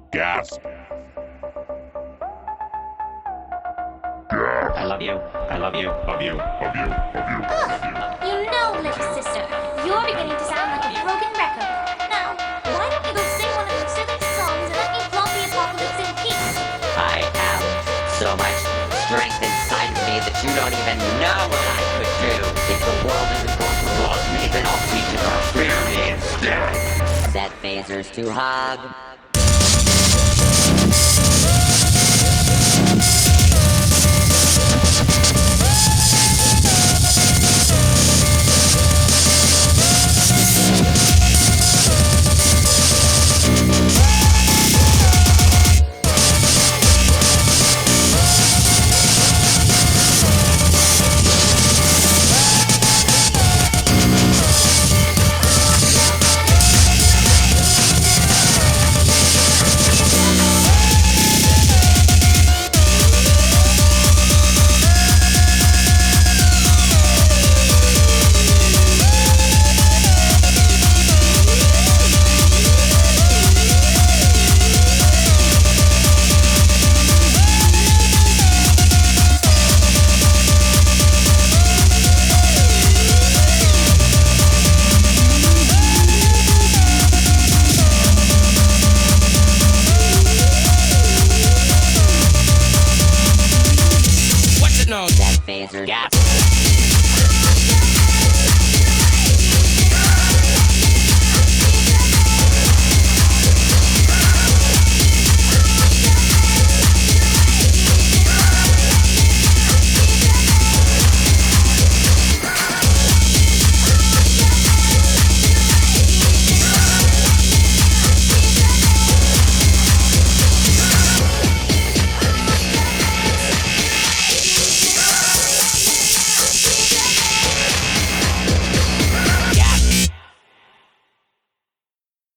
Gasp. I love you. I love you. Love you. Love you. Love you. Love you. You know, little sister, you're beginning to sound like a broken record. Now, why don't you go sing one of your silly songs and let me flaunt the apocalypse in peace? I have so much strength inside of me that you don't even know what I could do. If the world isn't going to love me, then I'll teach it to fear me instead. Set phasers to hug.